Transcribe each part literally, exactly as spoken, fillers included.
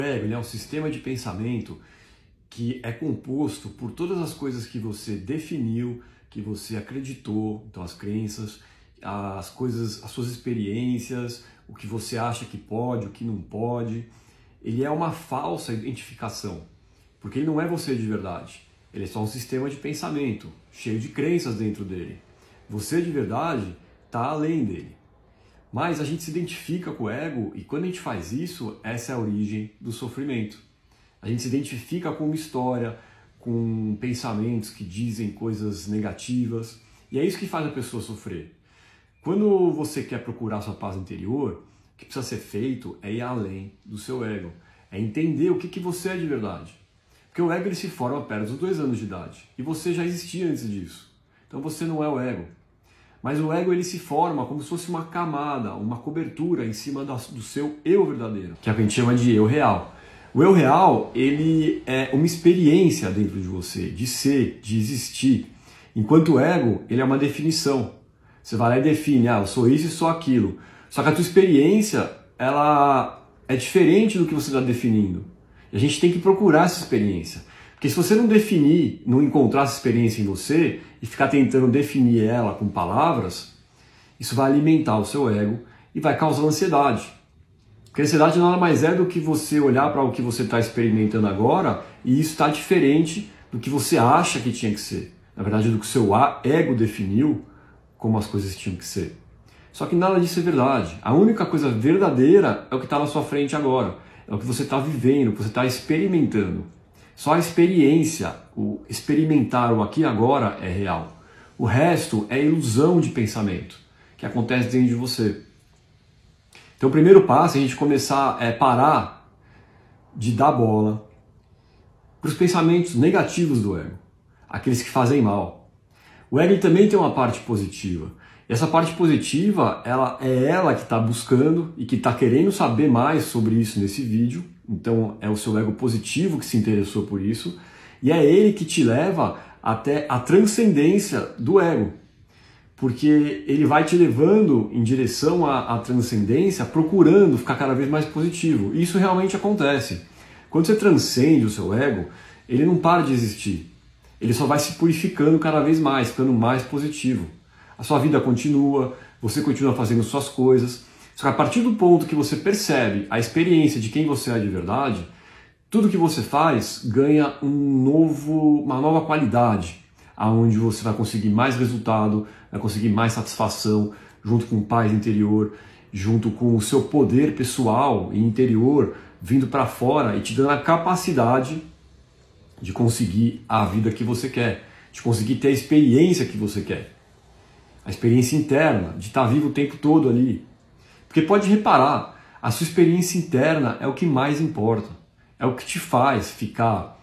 ego, ele é um sistema de pensamento que é composto por todas as coisas que você definiu, que você acreditou, então as crenças, as coisas, as suas experiências, o que você acha que pode, o que não pode. Ele é uma falsa identificação, porque ele não é você de verdade. Ele é só um sistema de pensamento, cheio de crenças dentro dele. Você de verdade está além dele. Mas a gente se identifica com o ego e quando a gente faz isso, essa é a origem do sofrimento. A gente se identifica com uma história, com pensamentos que dizem coisas negativas e é isso que faz a pessoa sofrer. Quando você quer procurar sua paz interior, o que precisa ser feito é ir além do seu ego, é entender o que, que você é de verdade. Porque o ego ele se forma perto dos dois anos de idade e você já existia antes disso. Então você não é o ego. Mas o ego ele se forma como se fosse uma camada, uma cobertura em cima do seu eu verdadeiro, que é o que a gente chama de eu real. O eu real ele é uma experiência dentro de você, de ser, de existir. Enquanto o ego ele é uma definição. Você vai lá e define, ah, eu sou isso e sou aquilo. Só que a tua experiência ela é diferente do que você está definindo. E a gente tem que procurar essa experiência. Porque se você não definir, não encontrar essa experiência em você e ficar tentando definir ela com palavras, isso vai alimentar o seu ego e vai causar ansiedade. Porque a ansiedade nada mais é do que você olhar para o que você está experimentando agora e isso está diferente do que você acha que tinha que ser. Na verdade, do que o seu ego definiu como as coisas tinham que ser. Só que nada disso é verdade. A única coisa verdadeira é o que está na sua frente agora. É o que você está vivendo, o que você está experimentando. Só a experiência, o experimentar o aqui e agora é real. O resto é ilusão de pensamento que acontece dentro de você. Então o primeiro passo é a gente começar a é, parar de dar bola para os pensamentos negativos do ego, aqueles que fazem mal. O ego também tem uma parte positiva. E essa parte positiva ela, é ela que está buscando e que está querendo saber mais sobre isso nesse vídeo. Então é o seu ego positivo que se interessou por isso e é ele que te leva até a transcendência do ego, porque ele vai te levando em direção à, à transcendência, procurando ficar cada vez mais positivo. E isso realmente acontece. Quando você transcende o seu ego, ele não para de existir, ele só vai se purificando cada vez mais, ficando mais positivo. A sua vida continua, você continua fazendo suas coisas. Só que a partir do ponto que você percebe a experiência de quem você é de verdade, tudo que você faz ganha um novo, uma nova qualidade, aonde você vai conseguir mais resultado, vai conseguir mais satisfação, junto com paz interior, junto com o seu poder pessoal e interior vindo para fora e te dando a capacidade de conseguir a vida que você quer, de conseguir ter a experiência que você quer, a experiência interna, de estar vivo o tempo todo ali. Porque pode reparar, a sua experiência interna é o que mais importa. É o que te faz ficar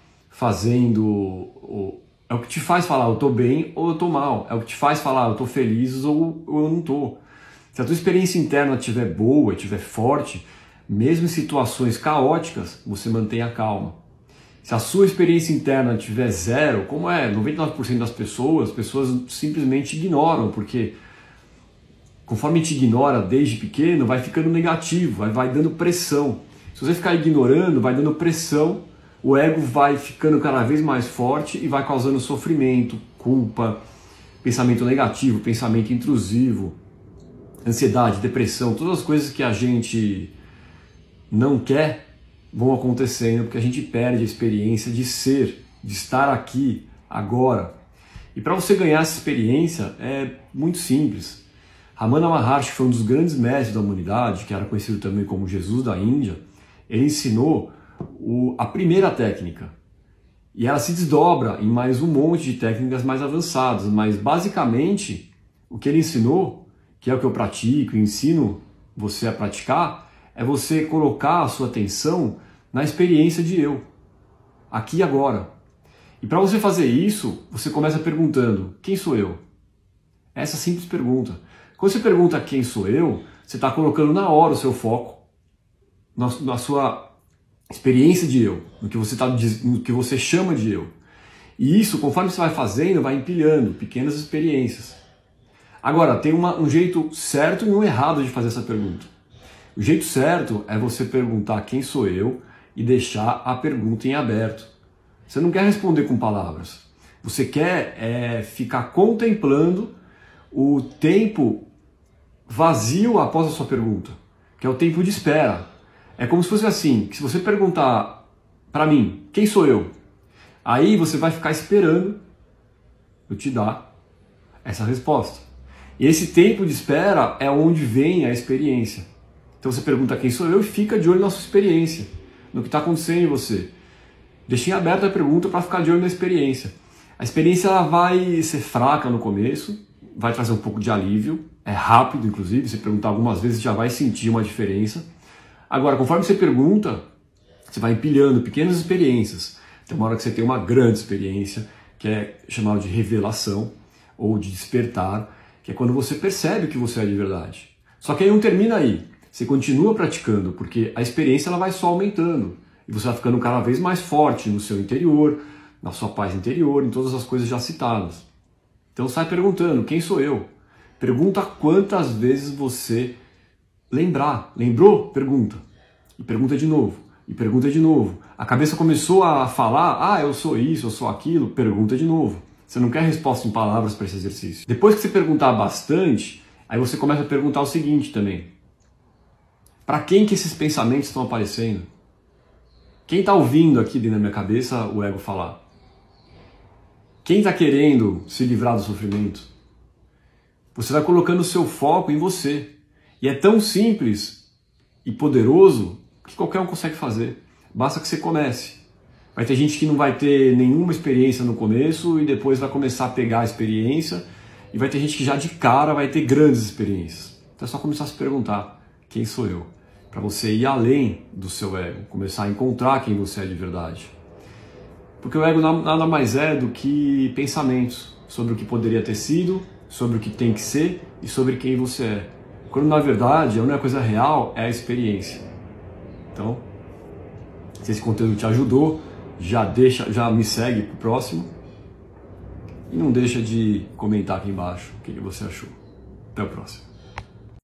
fazendo... É o que te faz falar eu estou bem ou eu estou mal. É o que te faz falar eu estou feliz ou eu não estou. Se a tua experiência interna estiver boa, estiver forte, mesmo em situações caóticas, você mantém a calma. Se a sua experiência interna estiver zero, como é noventa e nove por cento das pessoas, as pessoas simplesmente ignoram, porque... Conforme a gente ignora desde pequeno, vai ficando negativo, vai, vai dando pressão. Se você ficar ignorando, vai dando pressão, o ego vai ficando cada vez mais forte e vai causando sofrimento, culpa, pensamento negativo, pensamento intrusivo, ansiedade, depressão, todas as coisas que a gente não quer vão acontecendo porque a gente perde a experiência de ser, de estar aqui, agora. E para você ganhar essa experiência é muito simples. Ramana Maharshi foi um dos grandes mestres da humanidade, que era conhecido também como Jesus da Índia. Ele ensinou o, a primeira técnica. E ela se desdobra em mais um monte de técnicas mais avançadas. Mas basicamente, o que ele ensinou, que é o que eu pratico e ensino você a praticar, é você colocar a sua atenção na experiência de eu, aqui e agora. E para você fazer isso, você começa perguntando, quem sou eu? Essa simples pergunta. Quando você pergunta quem sou eu, você está colocando na hora o seu foco na, na sua experiência de eu, no que você tá, no que você chama de eu. E isso, conforme você vai fazendo, vai empilhando pequenas experiências. Agora, tem uma, um jeito certo e um errado de fazer essa pergunta. O jeito certo é você perguntar quem sou eu e deixar a pergunta em aberto. Você não quer responder com palavras. Você quer é, ficar contemplando o tempo vazio após a sua pergunta, que é o tempo de espera. É como se fosse assim, que se você perguntar para mim, quem sou eu? Aí você vai ficar esperando eu te dar essa resposta. E esse tempo de espera é onde vem a experiência. Então você pergunta quem sou eu e fica de olho na sua experiência, no que está acontecendo em você. Deixei aberta a pergunta para ficar de olho na experiência. A experiência ela vai ser fraca no começo, vai trazer um pouco de alívio, é rápido inclusive, você perguntar algumas vezes já vai sentir uma diferença. Agora, conforme você pergunta, você vai empilhando pequenas experiências. Tem uma hora que você tem uma grande experiência, que é chamada de revelação ou de despertar, que é quando você percebe o que você é de verdade. Só que aí não termina aí, você continua praticando, porque a experiência ela vai só aumentando. E você vai ficando cada vez mais forte no seu interior, na sua paz interior, em todas as coisas já citadas. Então sai perguntando, quem sou eu? Pergunta quantas vezes você lembrar. Lembrou? Pergunta. E pergunta de novo. E pergunta de novo. A cabeça começou a falar, ah, eu sou isso, eu sou aquilo. Pergunta de novo. Você não quer resposta em palavras para esse exercício. Depois que você perguntar bastante, aí você começa a perguntar o seguinte também. Para quem que esses pensamentos estão aparecendo? Quem está ouvindo aqui dentro da minha cabeça o ego falar? Quem está querendo se livrar do sofrimento? Você vai colocando o seu foco em você. E é tão simples e poderoso que qualquer um consegue fazer. Basta que você comece. Vai ter gente que não vai ter nenhuma experiência no começo e depois vai começar a pegar a experiência. E vai ter gente que já de cara vai ter grandes experiências. Então é só começar a se perguntar, quem sou eu? Para você ir além do seu ego, começar a encontrar quem você é de verdade. Porque o ego nada mais é do que pensamentos sobre o que poderia ter sido, sobre o que tem que ser e sobre quem você é. Quando na verdade a única coisa real é a experiência. Então, se esse conteúdo te ajudou, já, deixa, já me segue pro próximo e não deixa de comentar aqui embaixo o que você achou. Até o próximo.